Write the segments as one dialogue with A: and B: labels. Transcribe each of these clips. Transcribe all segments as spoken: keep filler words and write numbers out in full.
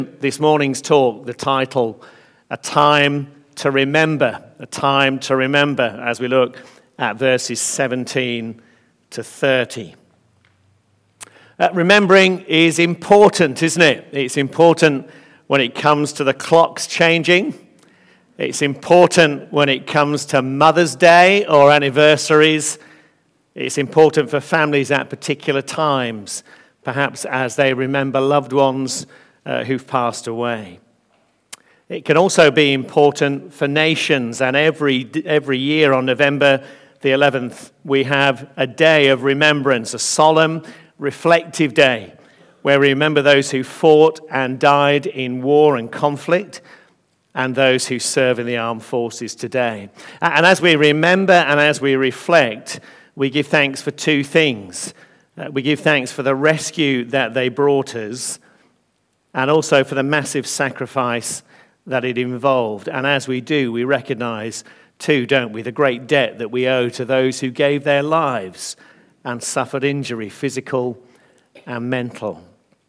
A: This morning's talk, the title, A Time to Remember, A Time to Remember, as we look at verses seventeen to thirty. Uh, remembering is important, isn't it? It's important when it comes to the clocks changing. It's important when it comes to Mother's Day or anniversaries. It's important for families at particular times, perhaps as they remember loved ones uh, who've passed away. It can also be important for nations, and every every year on November the eleventh, we have a day of remembrance, a solemn, reflective day, where we remember those who fought and died in war and conflict, and those who serve in the armed forces today. And as we remember and as we reflect, we give thanks for two things. Uh, we give thanks for the rescue that they brought us, and also for the massive sacrifice that it involved. And as we do, we recognize too, don't we, the great debt that we owe to those who gave their lives and suffered injury, physical and mental.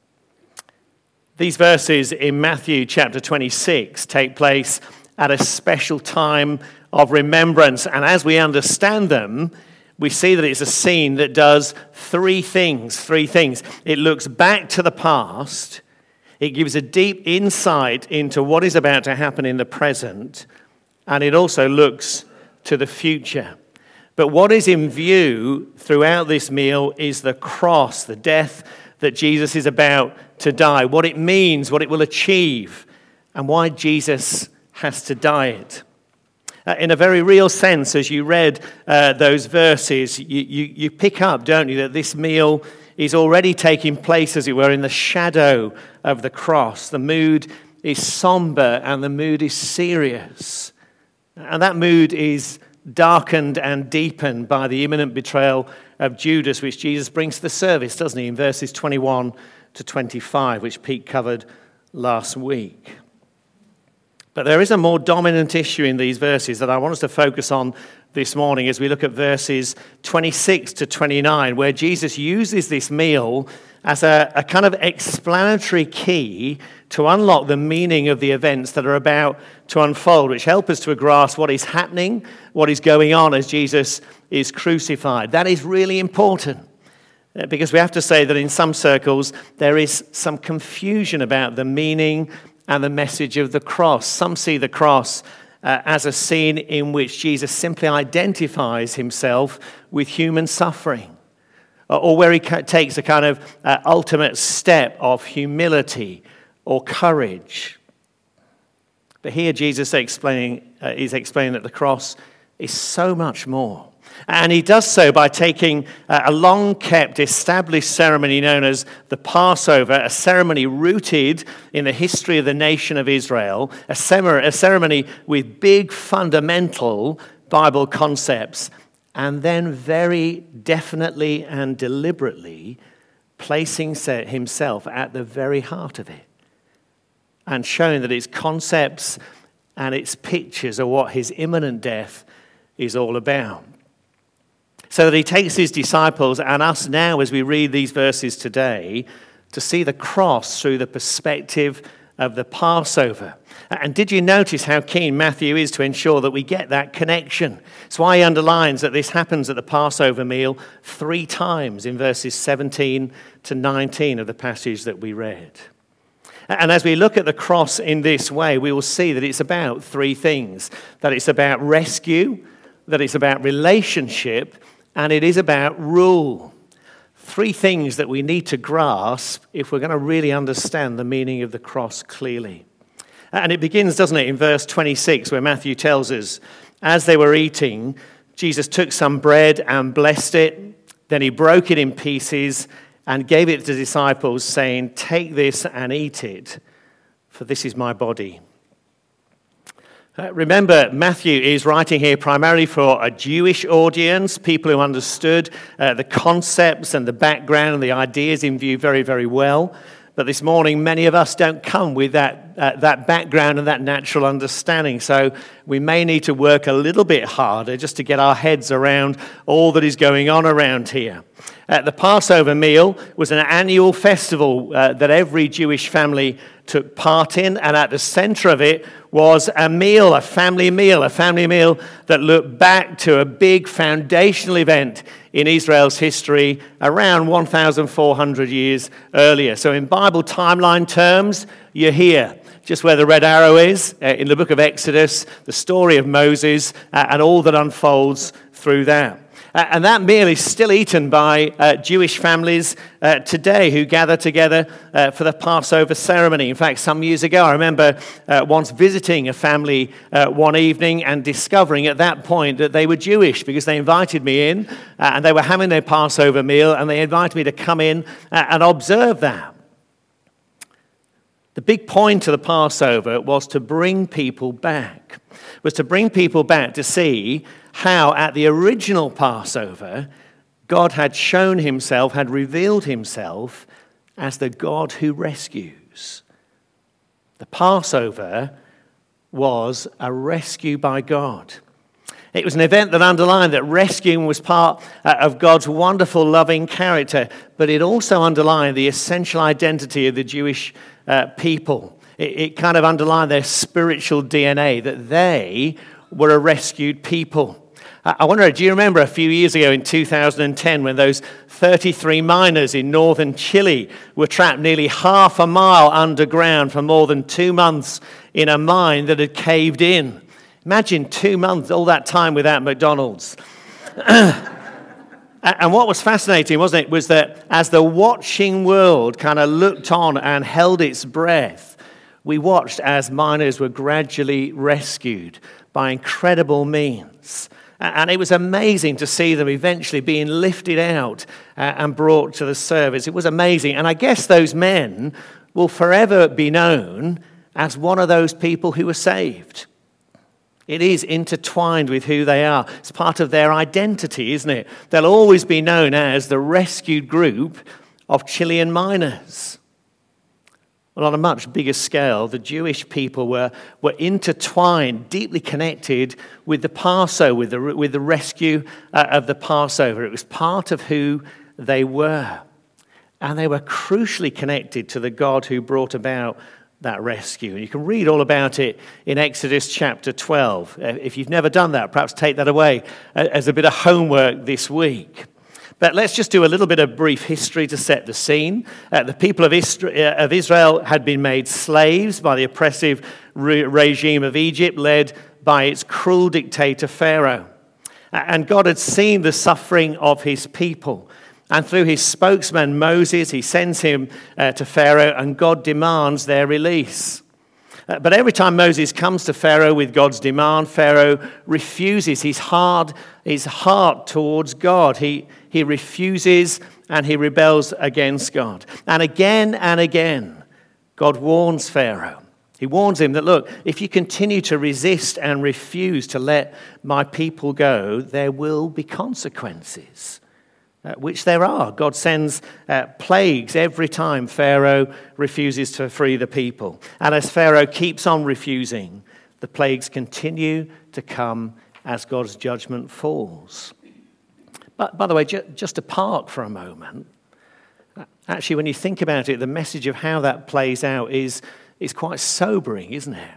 A: These verses in Matthew chapter twenty-six take place at a special time of remembrance. And as we understand them, we see that it's a scene that does three things, three things. It looks back to the past. It gives a deep insight into what is about to happen in the present, and it also looks to the future. But what is in view throughout this meal is the cross, the death that Jesus is about to die, what it means, what it will achieve, and why Jesus has to die it. Uh, in a very real sense, as you read uh, those verses, you, you, you pick up, don't you, that this meal is already taking place, as it were, in the shadow of the cross. The mood is somber and the mood is serious. And that mood is darkened and deepened by the imminent betrayal of Judas, which Jesus brings to the service, doesn't he, in verses twenty-one to twenty-five, which Pete covered last week. But there is a more dominant issue in these verses that I want us to focus on this morning as we look at verses twenty-six to twenty-nine, where Jesus uses this meal as a, a kind of explanatory key to unlock the meaning of the events that are about to unfold, which help us to grasp what is happening, what is going on as Jesus is crucified. That is really important, because we have to say that in some circles there is some confusion about the meaning and the message of the cross. Some see the cross uh, as a scene in which Jesus simply identifies himself with human suffering, or, or where he ca- takes a kind of uh, ultimate step of humility or courage. But here Jesus explaining, uh, is explaining that the cross is so much more. And he does so by taking a long-kept, established ceremony known as the Passover, a ceremony rooted in the history of the nation of Israel, a ceremony with big fundamental Bible concepts, and then very definitely and deliberately placing himself at the very heart of it, and showing that its concepts and its pictures are what his imminent death is all about. So that he takes his disciples and us now, as we read these verses today, to see the cross through the perspective of the Passover. And did you notice how keen Matthew is to ensure that we get that connection? That's why he underlines that this happens at the Passover meal three times in verses seventeen to nineteen of the passage that we read. And as we look at the cross in this way, we will see that it's about three things. That it's about rescue, that it's about relationship, and it is about rule. Three things that we need to grasp if we're going to really understand the meaning of the cross clearly. And it begins, doesn't it, in verse twenty-six, where Matthew tells us, as they were eating, Jesus took some bread and blessed it. Then he broke it in pieces and gave it to the disciples, saying, "Take this and eat it, for this is my body." Uh, remember, Matthew is writing here primarily for a Jewish audience, people who understood uh, the concepts and the background and the ideas in view very, very well. But this morning, many of us don't come with that uh, that background and that natural understanding. So we may need to work a little bit harder just to get our heads around all that is going on around here. Uh, the Passover meal was an annual festival uh, that every Jewish family took part in, and at the center of it was a meal, a family meal, a family meal that looked back to a big foundational event in Israel's history around one thousand four hundred years earlier. So in Bible timeline terms, you're here, just where the red arrow is, uh, in the book of Exodus, the story of Moses, uh, and all that unfolds through that. Uh, and that meal is still eaten by uh, Jewish families uh, today who gather together uh, for the Passover ceremony. In fact, some years ago, I remember uh, once visiting a family uh, one evening and discovering at that point that they were Jewish, because they invited me in uh, and they were having their Passover meal, and they invited me to come in uh, and observe that. The big point of the Passover was to bring people back, was to bring people back to see how at the original Passover, God had shown himself, had revealed himself as the God who rescues. The Passover was a rescue by God. It was an event that underlined that rescuing was part of God's wonderful, loving character, but it also underlined the essential identity of the Jewish uh, people. It, it kind of underlined their spiritual D N A, that they were a rescued people. I wonder, do you remember a few years ago in two thousand ten when those thirty-three miners in northern Chile were trapped nearly half a mile underground for more than two months in a mine that had caved in? Imagine two months, all that time without McDonald's. And what was fascinating, wasn't it, was that as the watching world kind of looked on and held its breath, we watched as miners were gradually rescued by incredible means. And it was amazing to see them eventually being lifted out and brought to the service. It was amazing. And I guess those men will forever be known as one of those people who were saved. It is intertwined with who they are. It's part of their identity, isn't it? They'll always be known as the rescued group of Chilean miners. Well, on a much bigger scale, the Jewish people were, were intertwined, deeply connected with the Passover, with the, with the rescue uh, of the Passover. It was part of who they were. And they were crucially connected to the God who brought about that rescue. And you can read all about it in Exodus chapter twelve. If you've never done that, perhaps take that away as a bit of homework this week. But let's just do a little bit of brief history to set the scene. Uh, the people of Israel had been made slaves by the oppressive re- regime of Egypt, led by its cruel dictator Pharaoh. And God had seen the suffering of his people. And through his spokesman, Moses, he sends him uh, to Pharaoh, and God demands their release. Uh, but every time Moses comes to Pharaoh with God's demand, Pharaoh refuses. He's hard, his heart towards God. He, he refuses and he rebels against God. And again and again, God warns Pharaoh. He warns him that, look, if you continue to resist and refuse to let my people go, there will be consequences. Uh, which there are. God sends uh, plagues every time Pharaoh refuses to free the people. And as Pharaoh keeps on refusing, the plagues continue to come as God's judgment falls. But by the way, ju- just to park for a moment, actually when you think about it, the message of how that plays out is, is quite sobering, isn't it?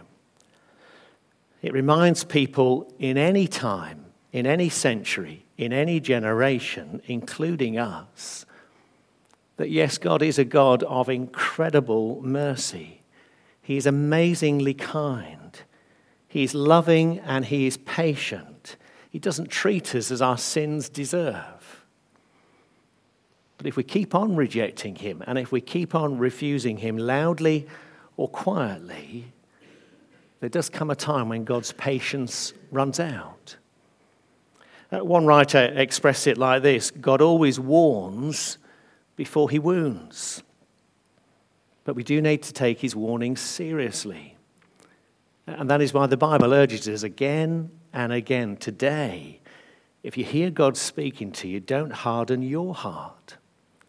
A: It reminds people in any time, in any century, in any generation, including us, that yes, God is a God of incredible mercy. He is amazingly kind. He is loving and he is patient. He doesn't treat us as our sins deserve. But if we keep on rejecting him, and if we keep on refusing him loudly or quietly, there does come a time when God's patience runs out. Uh, one writer expressed it like this: God always warns before he wounds. But we do need to take his warnings seriously. And that is why the Bible urges us again and again today, if you hear God speaking to you, don't harden your heart.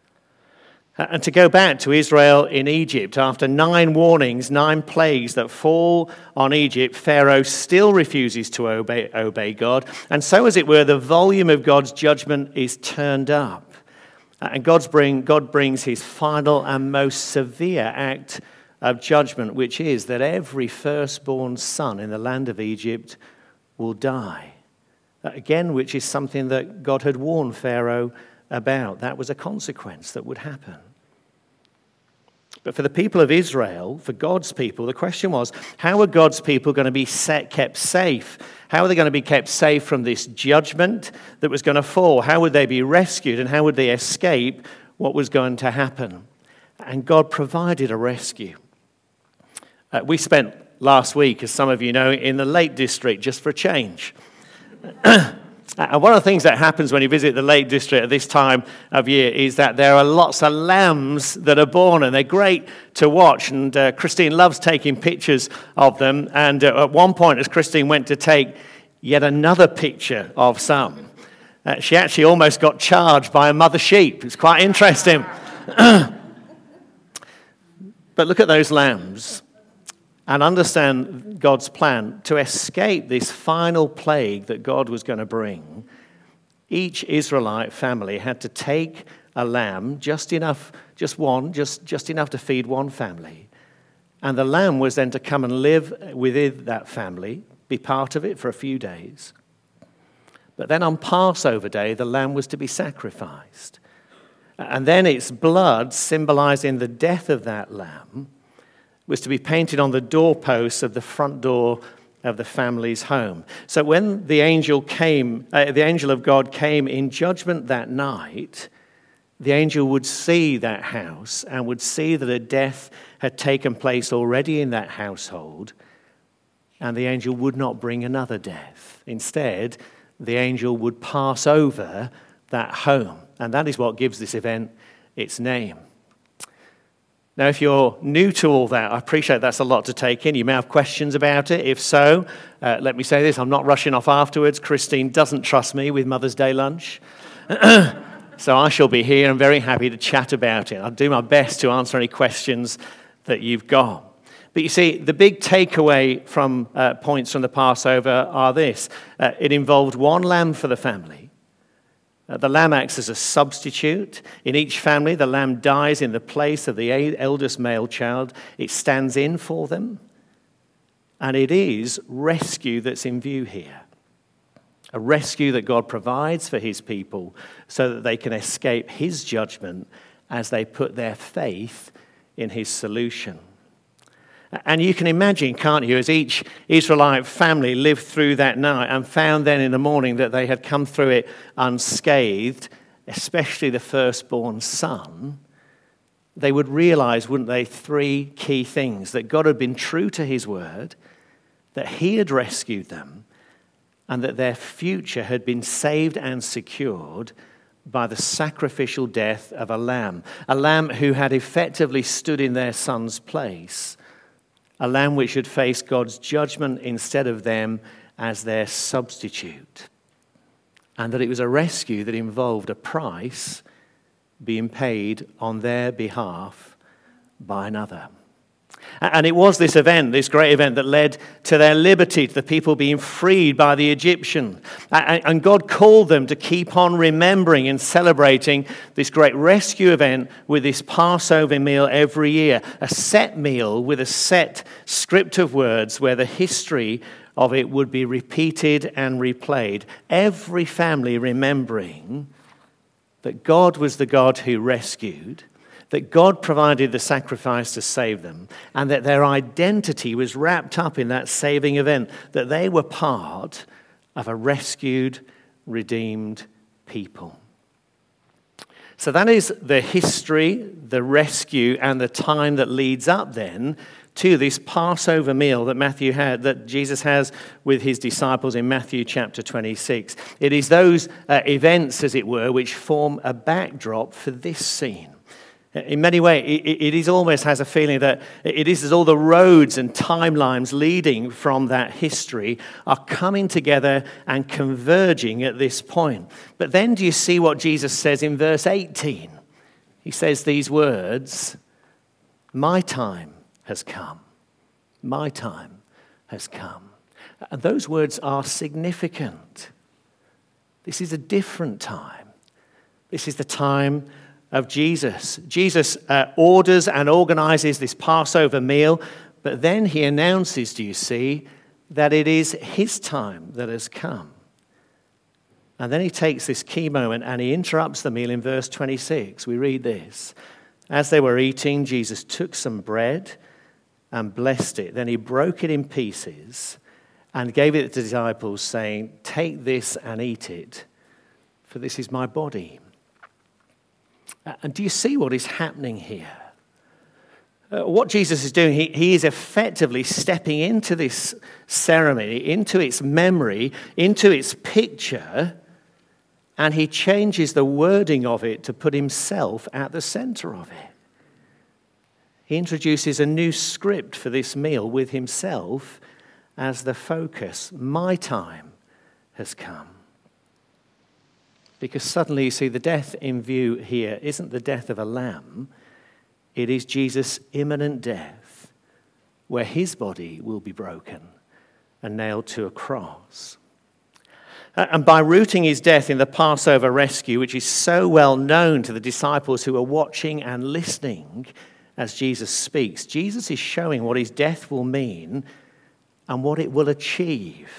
A: And to go back to Israel in Egypt, after nine warnings, nine plagues that fall on Egypt, Pharaoh still refuses to obey, obey God. And so, as it were, the volume of God's judgment is turned up. And God's bring, God brings his final and most severe act of judgment, which is that every firstborn son in the land of Egypt will die. Again, which is something that God had warned Pharaoh about. That was a consequence that would happen. But for the people of Israel, for God's people, the question was, how are God's people going to be set, kept safe? How are they going to be kept safe from this judgment that was going to fall? How would they be rescued, and how would they escape what was going to happen? And God provided a rescue. Uh, we spent last week, as some of you know, in the Lake District just for a change. And one of the things that happens when you visit the Lake District at this time of year is that there are lots of lambs that are born, and they're great to watch. And uh, Christine loves taking pictures of them. And uh, at one point, as Christine went to take yet another picture of some, uh, she actually almost got charged by a mother sheep. It's quite interesting. But look at those lambs and understand God's plan to escape this final plague that God was going to bring. Each Israelite family had to take a lamb, just enough, just one, just, just enough to feed one family. And the lamb was then to come and live within that family, be part of it for a few days. But then on Passover Day, the lamb was to be sacrificed. And then its blood, symbolizing the death of that lamb, was to be painted on the doorposts of the front door of the family's home. So when the angel came, uh, the angel of God came in judgment that night, the angel would see that house and would see that a death had taken place already in that household, and the angel would not bring another death. Instead, the angel would pass over that home, and that is what gives this event its name. Now, if you're new to all that, I appreciate that's a lot to take in. You may have questions about it. If so, uh, let me say this. I'm not rushing off afterwards. Christine doesn't trust me with Mother's Day lunch. So I shall be here and very happy to chat about it. I'll do my best to answer any questions that you've got. But you see, the big takeaway from uh, points from the Passover are this. Uh, it involved one lamb for the family. Uh, the lamb acts as a substitute. In each family, the lamb dies in the place of the eldest male child. It stands in for them. And it is rescue that's in view here. A rescue that God provides for his people so that they can escape his judgment as they put their faith in his solution. And you can imagine, can't you, as each Israelite family lived through that night and found then in the morning that they had come through it unscathed, especially the firstborn son, they would realize, wouldn't they, three key things: that God had been true to his word, that he had rescued them, and that their future had been saved and secured by the sacrificial death of a lamb, a lamb who had effectively stood in their son's place, a lamb which should face God's judgment instead of them as their substitute. And that it was a rescue that involved a price being paid on their behalf by another. And it was this event, this great event, that led to their liberty, to the people being freed by the Egyptian. And God called them to keep on remembering and celebrating this great rescue event with this Passover meal every year, a set meal with a set script of words where the history of it would be repeated and replayed. Every family remembering that God was the God who rescued, that God provided the sacrifice to save them, and that their identity was wrapped up in that saving event, that they were part of a rescued, redeemed people. So that is the history, the rescue, and the time that leads up then to this Passover meal that Matthew had, that Jesus has with his disciples in Matthew chapter twenty-six. It is those uh, events, as it were, which form a backdrop for this scene. In many ways, it is almost has a feeling that it is as all the roads and timelines leading from that history are coming together and converging at this point. But then do you see what Jesus says in verse eighteen? He says these words, "My time has come. My time has come." And those words are significant. This is a different time. This is the time of Jesus. Jesus uh, orders and organizes this Passover meal, but then he announces, do you see, that it is his time that has come. And then he takes this key moment and he interrupts the meal in verse twenty-six. We read this. As they were eating, Jesus took some bread and blessed it. Then he broke it in pieces and gave it to the disciples, saying, "Take this and eat it, for this is my body." And do you see what is happening here? Uh, what Jesus is doing, he, he is effectively stepping into this ceremony, into its memory, into its picture, and he changes the wording of it to put himself at the center of it. He introduces a new script for this meal with himself as the focus. My time has come. Because suddenly you see the death in view here isn't the death of a lamb. It is Jesus' imminent death, where his body will be broken and nailed to a cross. And by rooting his death in the Passover rescue, which is so well known to the disciples who are watching and listening as Jesus speaks, Jesus is showing what his death will mean and what it will achieve.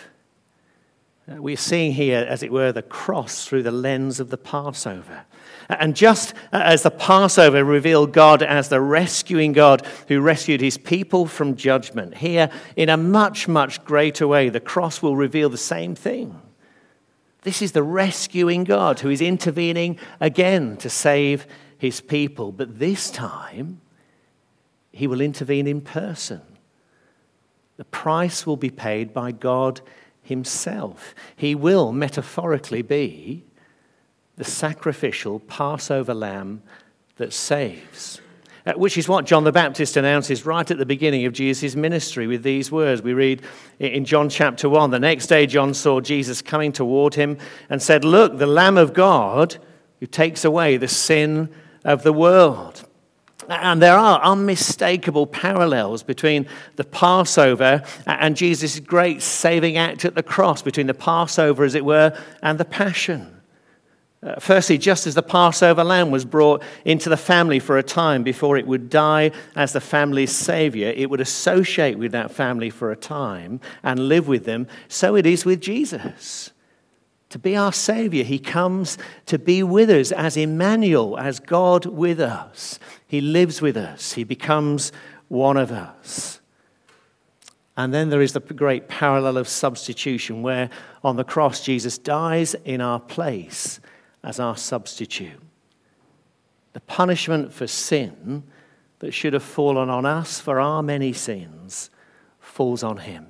A: We're seeing here, as it were, the cross through the lens of the Passover. And just as the Passover revealed God as the rescuing God who rescued his people from judgment, here, in a much, much greater way, the cross will reveal the same thing. This is the rescuing God who is intervening again to save his people. But this time, he will intervene in person. The price will be paid by God himself. He will metaphorically be the sacrificial Passover lamb that saves, uh, which is what John the Baptist announces right at the beginning of Jesus' ministry with these words. We read in John chapter one, "The next day John saw Jesus coming toward him and said, 'Look, the Lamb of God who takes away the sin of the world.'" And there are unmistakable parallels between the Passover and Jesus' great saving act at the cross, between the Passover, as it were, and the Passion. Uh, firstly, just as the Passover lamb was brought into the family for a time before it would die as the family's savior, it would associate with that family for a time and live with them. So it is with Jesus. To be our savior, he comes to be with us as Emmanuel, as God with us. He lives with us. He becomes one of us. And then there is the great parallel of substitution, where on the cross Jesus dies in our place as our substitute. The punishment for sin that should have fallen on us for our many sins falls on him.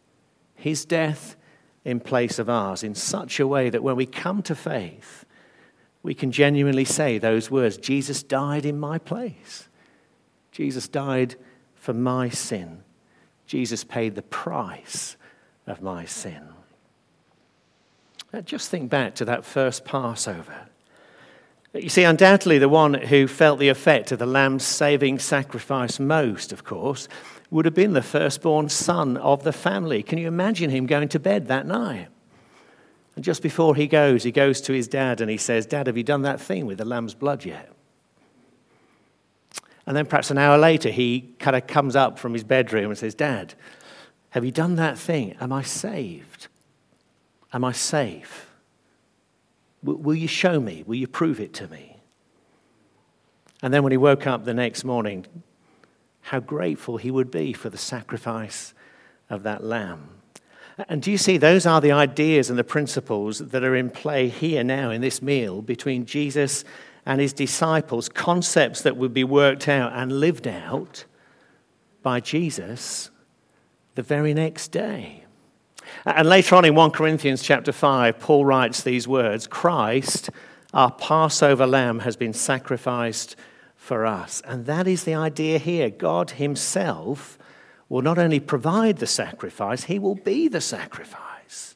A: His death in place of ours, in such a way that when we come to faith, we can genuinely say those words, Jesus died in my place. Jesus died for my sin. Jesus paid the price of my sin. Now, just think back to that first Passover. You see, undoubtedly the one who felt the effect of the lamb's saving sacrifice most, of course, would have been the firstborn son of the family. Can you imagine him going to bed that night? And just before he goes, he goes to his dad and he says, "Dad, have you done that thing with the lamb's blood yet?" And then perhaps an hour later, he kind of comes up from his bedroom and says, "Dad, have you done that thing? Am I saved? Am I safe? W- will you show me? Will you prove it to me?" And then when he woke up the next morning, how grateful he would be for the sacrifice of that lamb. And do you see, those are the ideas and the principles that are in play here now in this meal between Jesus and his disciples, concepts that would be worked out and lived out by Jesus the very next day. And later on in First Corinthians chapter five, Paul writes these words, "Christ, our Passover lamb, has been sacrificed for us." And that is the idea here. God himself will not only provide the sacrifice, he will be the sacrifice.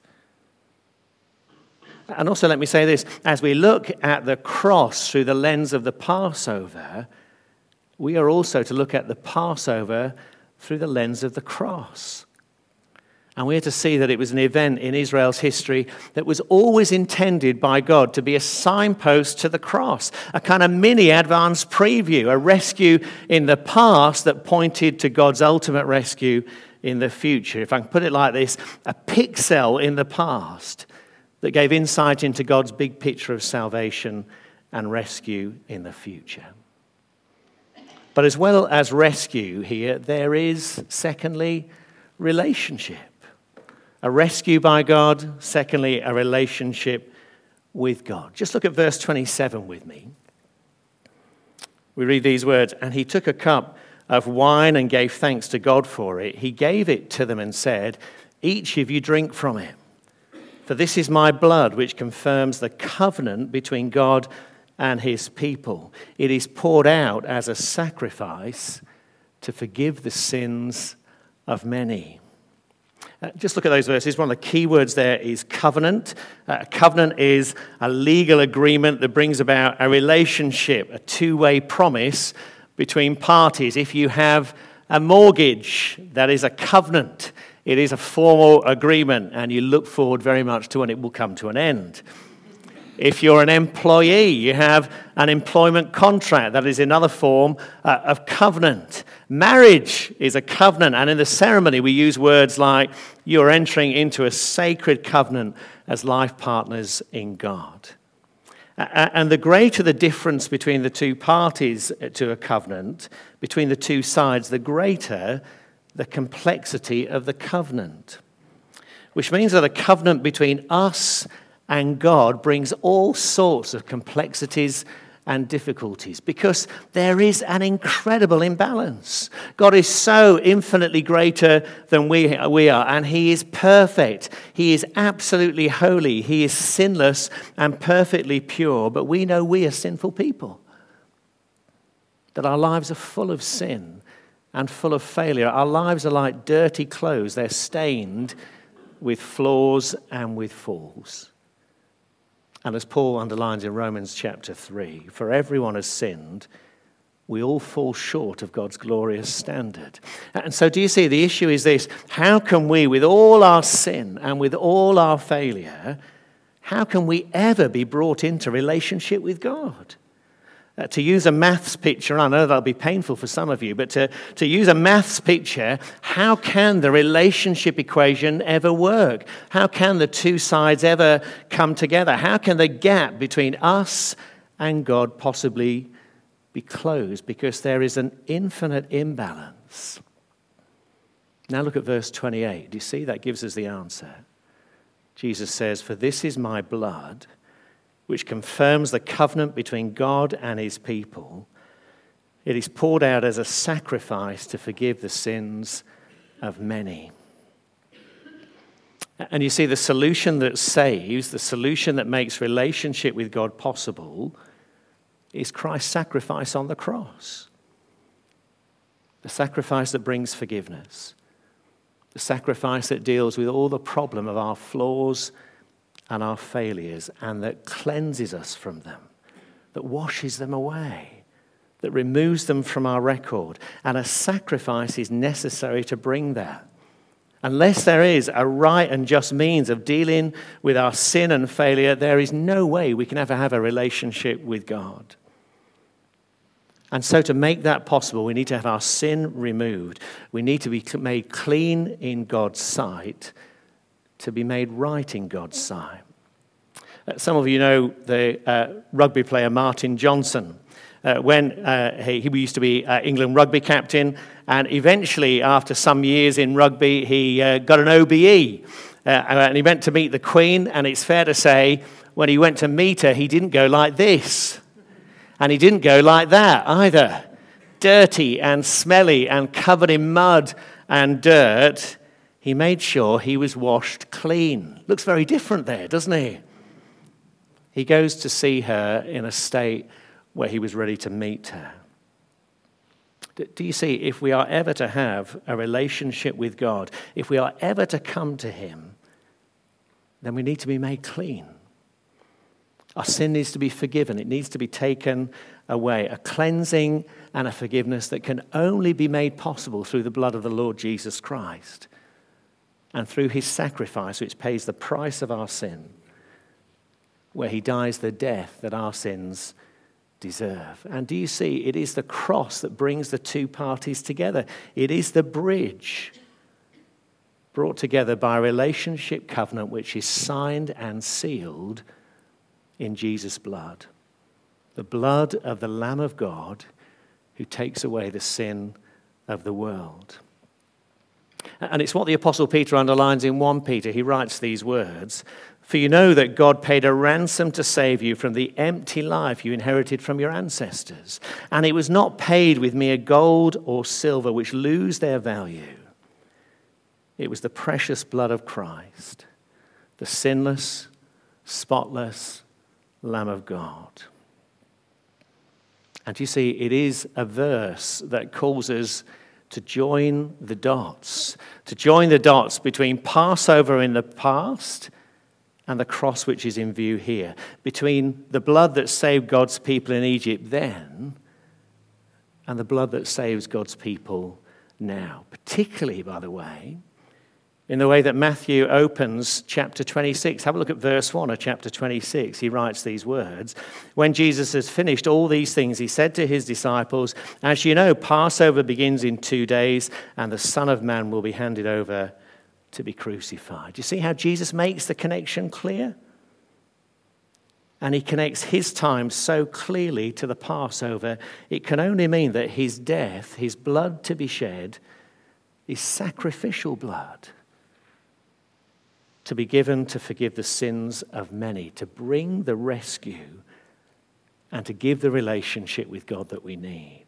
A: And also let me say this, as we look at the cross through the lens of the Passover, we are also to look at the Passover through the lens of the cross. And we are to see that it was an event in Israel's history that was always intended by God to be a signpost to the cross, a kind of mini advance preview, a rescue in the past that pointed to God's ultimate rescue in the future. If I can put it like this, a pixel in the past that gave insight into God's big picture of salvation and rescue in the future. But as well as rescue here, there is, secondly, relationship. A rescue by God, secondly, a relationship with God. Just look at verse twenty-seven with me. We read these words, "And he took a cup of wine and gave thanks to God for it. He gave it to them and said, 'Each of you drink from it. For this is my blood, which confirms the covenant between God and his people. It is poured out as a sacrifice to forgive the sins of many.'" Uh, just look at those verses. One of the key words there is covenant. Uh, a covenant is a legal agreement that brings about a relationship, a two-way promise between parties. If you have a mortgage, that is a covenant. It is a formal agreement, and you look forward very much to when it will come to an end. If you're an employee, you have an employment contract. That is another form uh, of covenant. Marriage is a covenant, and in the ceremony we use words like you're entering into a sacred covenant as life partners in God. And the greater the difference between the two parties to a covenant, between the two sides, the greater the complexity of the covenant. Which means that a covenant between us and God brings all sorts of complexities and difficulties because there is an incredible imbalance. God is so infinitely greater than we, we are, and he is perfect. He is absolutely holy. He is sinless and perfectly pure, but we know we are sinful people, that our lives are full of sin and full of failure. Our lives are like dirty clothes. They're stained with flaws and with falls. And as Paul underlines in Romans chapter three, for everyone has sinned, we all fall short of God's glorious standard. And so do you see, the issue is this: how can we, with all our sin and with all our failure, how can we ever be brought into relationship with God? Uh, to use a maths picture, I know that'll be painful for some of you, but to, to use a maths picture, how can the relationship equation ever work? How can the two sides ever come together? How can the gap between us and God possibly be closed? Because there is an infinite imbalance. Now look at verse twenty-eight. Do you see? That gives us the answer. Jesus says, "For this is my blood, which confirms the covenant between God and his people. It is poured out as a sacrifice to forgive the sins of many." And you see, the solution that saves, the solution that makes relationship with God possible, is Christ's sacrifice on the cross. The sacrifice that brings forgiveness. The sacrifice that deals with all the problem of our flaws and our failures, and that cleanses us from them, that washes them away, that removes them from our record. And a sacrifice is necessary to bring that. Unless there is a right and just means of dealing with our sin and failure, there is no way we can ever have a relationship with God. And so to make that possible, we need to have our sin removed. We need to be made clean in God's sight, to be made right in God's sight. Uh, some of you know the uh, rugby player Martin Johnson. Uh, when uh, he, he used to be uh, England rugby captain, and eventually, after some years in rugby, he uh, got an O B E, uh, and he went to meet the Queen. And it's fair to say, when he went to meet her, he didn't go like this, and he didn't go like that either. Dirty and smelly and covered in mud and dirt. He made sure he was washed clean. Looks very different there, doesn't he? He goes to see her in a state where he was ready to meet her. Do you see, if we are ever to have a relationship with God, if we are ever to come to him, then we need to be made clean. Our sin needs to be forgiven. It needs to be taken away. A cleansing and a forgiveness that can only be made possible through the blood of the Lord Jesus Christ. and through his sacrifice, which pays the price of our sin, where he dies the death that our sins deserve. And do you see, it is the cross that brings the two parties together. It is the bridge brought together by a relationship covenant which is signed and sealed in Jesus' blood. The blood of the Lamb of God who takes away the sin of the world. And it's what the Apostle Peter underlines in First Peter. He writes these words, "For you know that God paid a ransom to save you from the empty life you inherited from your ancestors. And it was not paid with mere gold or silver, which lose their value. It was the precious blood of Christ, the sinless, spotless Lamb of God." And you see, it is a verse that calls us to join the dots, to join the dots between Passover in the past and the cross which is in view here, between the blood that saved God's people in Egypt then and the blood that saves God's people now. Particularly, by the way, in the way that Matthew opens chapter twenty-six. Have a look at verse one of chapter twenty-six. He writes these words. "When Jesus has finished all these things, he said to his disciples, 'As you know, Passover begins in two days, and the Son of Man will be handed over to be crucified.'" You see how Jesus makes the connection clear? And he connects his time so clearly to the Passover, it can only mean that his death, his blood to be shed, is sacrificial blood, to be given to forgive the sins of many, to bring the rescue and to give the relationship with God that we need.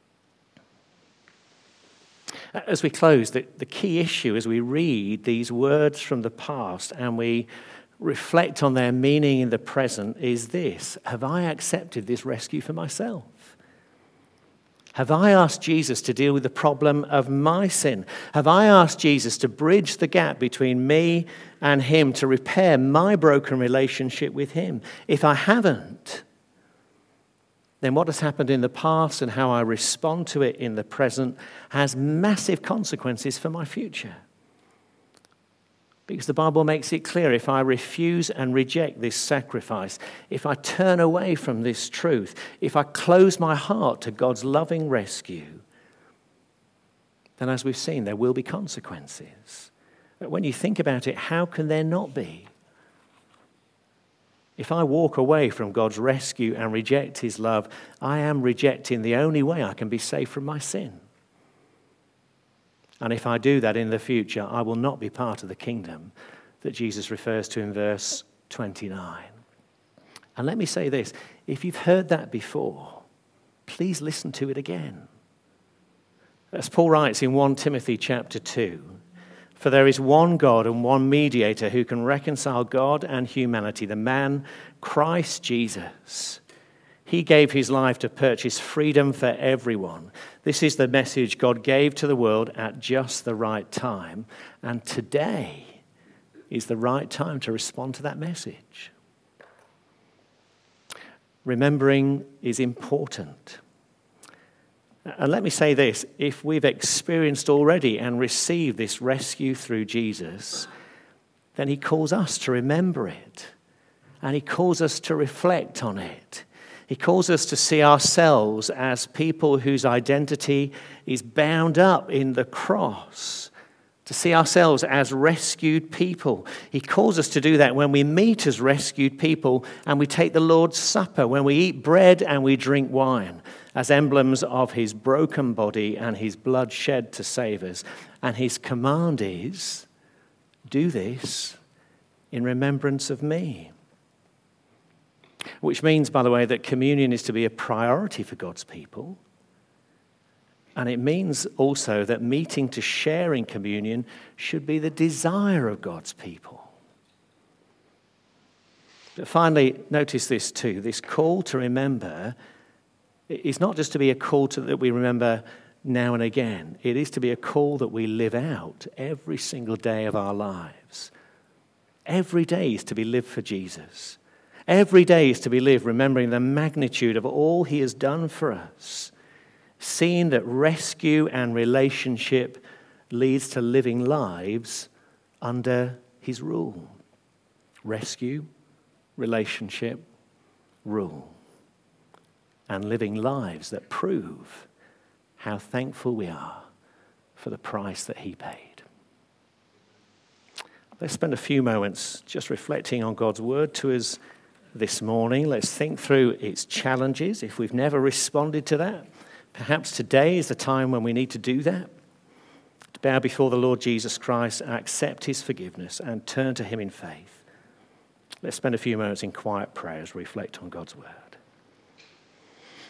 A: As we close, the, the key issue as we read these words from the past and we reflect on their meaning in the present is this: have I accepted this rescue for myself? Have I asked Jesus to deal with the problem of my sin? Have I asked Jesus to bridge the gap between me and him, to repair my broken relationship with him? If I haven't, then what has happened in the past and how I respond to it in the present has massive consequences for my future. Because the Bible makes it clear, if I refuse and reject this sacrifice, if I turn away from this truth, if I close my heart to God's loving rescue, then as we've seen, there will be consequences. But when you think about it, how can there not be? If I walk away from God's rescue and reject his love, I am rejecting the only way I can be saved from my sin. And if I do that in the future, I will not be part of the kingdom that Jesus refers to in verse twenty-nine. And let me say this, if you've heard that before, please listen to it again. As Paul writes in First Timothy chapter two, "For there is one God and one mediator who can reconcile God and humanity, the man Christ Jesus. He gave his life to purchase freedom for everyone. This is the message God gave to the world at just the right time. And today is the right time to respond to that message." Remembering is important. And let me say this, if we've experienced already and received this rescue through Jesus, then he calls us to remember it. And he calls us to reflect on it. He calls us to see ourselves as people whose identity is bound up in the cross, to see ourselves as rescued people. He calls us to do that when we meet as rescued people and we take the Lord's Supper, when we eat bread and we drink wine, as emblems of his broken body and his blood shed to save us. And his command is, do this in remembrance of me. Which means, by the way, that communion is to be a priority for God's people. And it means also that meeting to share in communion should be the desire of God's people. But finally, notice this too. This call to remember is not just to be a call to, that we remember now and again. It is to be a call that we live out every single day of our lives. Every day is to be lived for Jesus. Every day is to be lived remembering the magnitude of all he has done for us, seeing that rescue and relationship leads to living lives under his rule. Rescue, relationship, rule. And living lives that prove how thankful we are for the price that he paid. Let's spend a few moments just reflecting on God's word to us this morning. Let's think through its challenges. If we've never responded to that, perhaps today is the time when we need to do that. To bow before the Lord Jesus Christ and accept his forgiveness and turn to him in faith. Let's spend a few moments in quiet prayer as we reflect on God's word.